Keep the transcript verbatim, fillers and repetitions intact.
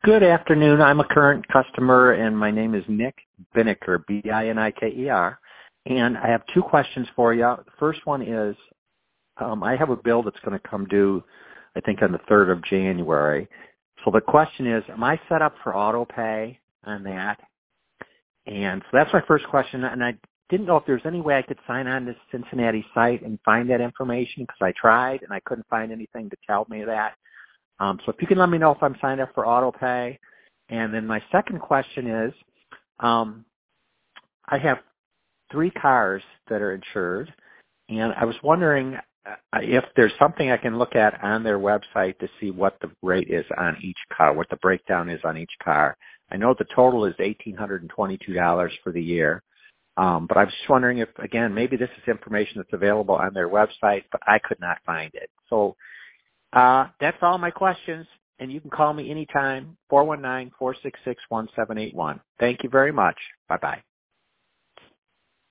Good afternoon. I'm a current customer, and my name is Nick Biniker, B I N I K E R. And I have two questions for you. The first one is, um, I have a bill that's going to come due, I think, on the third of January. So the question is, am I set up for auto pay on that? And so that's my first question. And I didn't know if there's any way I could sign on this Cincinnati site and find that information, because I tried and I couldn't find anything to tell me that. Um, so if you can let me know if I'm signed up for auto pay. And then my second question is, um, I have three cars that are insured, and I was wondering uh, if there's something I can look at on their website to see what the rate is on each car, what the breakdown is on each car. I know the total is one thousand eight hundred twenty-two dollars for the year, um, but I was just wondering if, again, maybe this is information that's available on their website, but I could not find it. So Uh, that's all my questions, and you can call me anytime, four one nine, four six six, one seven eight one. Thank you very much. Bye-bye.